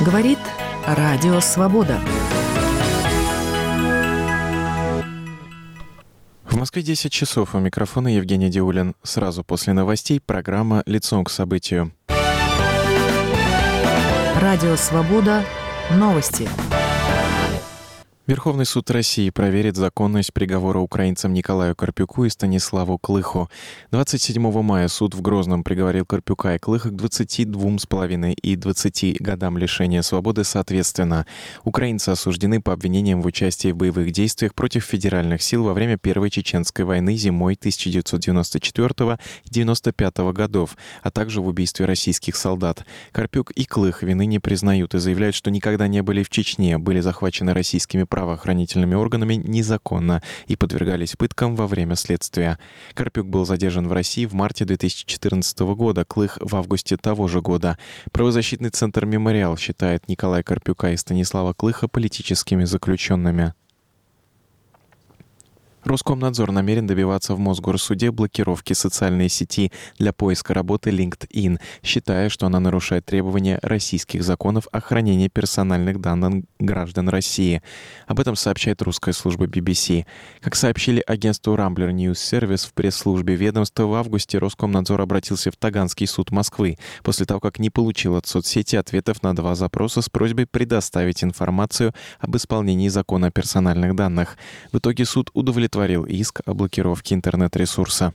Говорит Радио Свобода. В Москве 10 часов. У микрофона Евгений Диулин. Сразу после новостей программа «Лицом к событию». Радио Свобода. Новости. Верховный суд России проверит законность приговора украинцам Николаю Карпюку и Станиславу Клыху. 27 мая суд в Грозном приговорил Карпюка и Клыха к 22,5 и 20 годам лишения свободы соответственно. Украинцы осуждены по обвинениям в участии в боевых действиях против федеральных сил во время Первой Чеченской войны зимой 1994 и 1995 годов, а также в убийстве российских солдат. Карпюк и Клых вины не признают и заявляют, что никогда не были в Чечне, были захвачены российскими правоохранительными органами незаконно и подвергались пыткам во время следствия. Карпюк был задержан в России в марте 2014 года, Клых в августе того же года. Правозащитный центр «Мемориал» считает Николая Карпюка и Станислава Клыха политическими заключенными. Роскомнадзор намерен добиваться в Мосгорсуде блокировки социальной сети для поиска работы LinkedIn, считая, что она нарушает требования российских законов о хранении персональных данных граждан России. Об этом сообщает русская служба BBC. Как сообщили агентству Rambler News Service в пресс-службе ведомства, в августе Роскомнадзор обратился в Таганский суд Москвы после того, как не получил от соцсети ответов на 2 запроса с просьбой предоставить информацию об исполнении закона о персональных данных. В итоге суд удовлетворил иск о блокировке интернет-ресурса.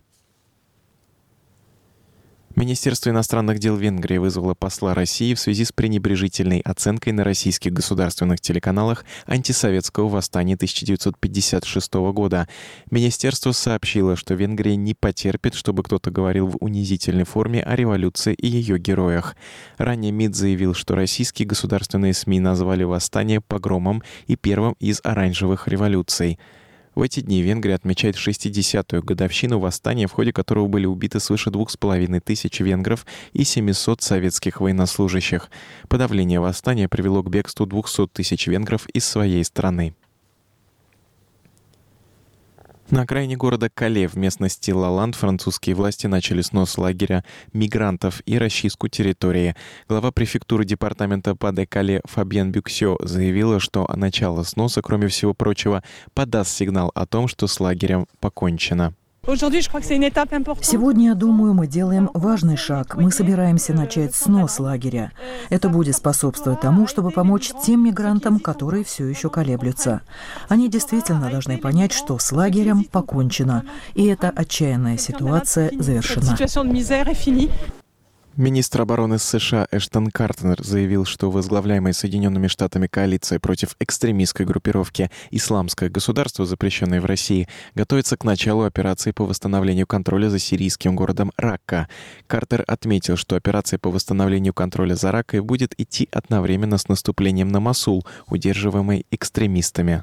Министерство иностранных дел Венгрии вызвало посла России в связи с пренебрежительной оценкой на российских государственных телеканалах антисоветского восстания 1956 года. Министерство сообщило, что Венгрия не потерпит, чтобы кто-то говорил в унизительной форме о революции и ее героях. Ранее МИД заявил, что российские государственные СМИ назвали восстание погромом и первым из оранжевых революций. В эти дни Венгрия отмечает 60-ю годовщину восстания, в ходе которого были убиты свыше 2500 венгров и 700 советских военнослужащих. Подавление восстания привело к бегству 200 тысяч венгров из своей страны. На окраине города Кале в местности Лаланд французские власти начали снос лагеря мигрантов и расчистку территории. Глава префектуры департамента Pas-de-Calais Фабьен Бюксё заявила, что начало сноса, кроме всего прочего, подаст сигнал о том, что с лагерем покончено. Сегодня, я думаю, мы делаем важный шаг. Мы собираемся начать снос лагеря. Это будет способствовать тому, чтобы помочь тем мигрантам, которые все еще колеблются. Они действительно должны понять, что с лагерем покончено, и эта отчаянная ситуация завершена. Министр обороны США Эштон Картер заявил, что возглавляемая Соединенными Штатами коалиция против экстремистской группировки «Исламское государство», запрещенной в России, готовится к началу операции по восстановлению контроля за сирийским городом Ракка. Картер отметил, что операция по восстановлению контроля за Раккой будет идти одновременно с наступлением на Мосул, удерживаемый экстремистами.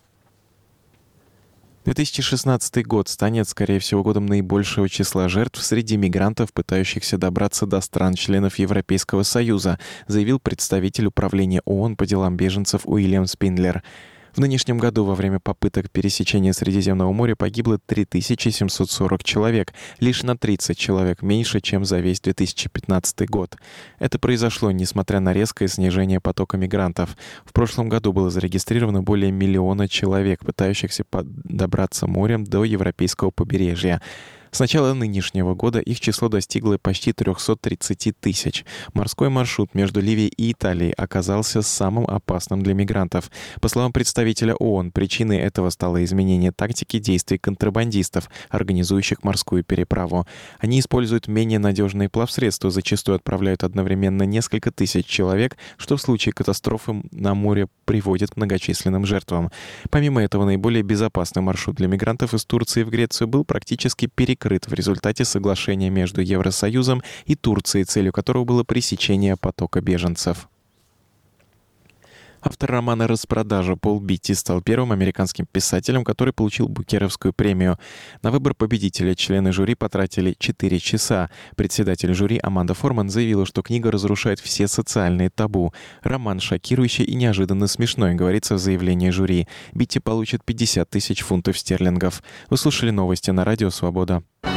2016 год станет, скорее всего, годом наибольшего числа жертв среди мигрантов, пытающихся добраться до стран-членов Европейского Союза, заявил представитель управления ООН по делам беженцев Уильям Спиндлер. В нынешнем году во время попыток пересечения Средиземного моря погибло 3740 человек, лишь на 30 человек меньше, чем за весь 2015 год. Это произошло, несмотря на резкое снижение потока мигрантов. В прошлом году было зарегистрировано более 1 миллиона человек, пытающихся добраться морем до европейского побережья. С начала нынешнего года их число достигло почти 330 тысяч. Морской маршрут между Ливией и Италией оказался самым опасным для мигрантов. По словам представителя ООН, причиной этого стало изменение тактики действий контрабандистов, организующих морскую переправу. Они используют менее надежные плавсредства, зачастую отправляют одновременно несколько тысяч человек, что в случае катастрофы на море приводит к многочисленным жертвам. Помимо этого, наиболее безопасный маршрут для мигрантов из Турции в Грецию был практически перекрыт в результате соглашения между Евросоюзом и Турцией, целью которого было пресечение потока беженцев. Автор романа «Распродажа» Пол Битти стал первым американским писателем, который получил Букеровскую премию. На выбор победителя члены жюри потратили 4 часа. Председатель жюри Аманда Форман заявила, что книга разрушает все социальные табу. Роман шокирующий и неожиданно смешной, говорится в заявлении жюри. Битти получит 50 тысяч фунтов стерлингов. Вы слушали новости на Радио Свобода.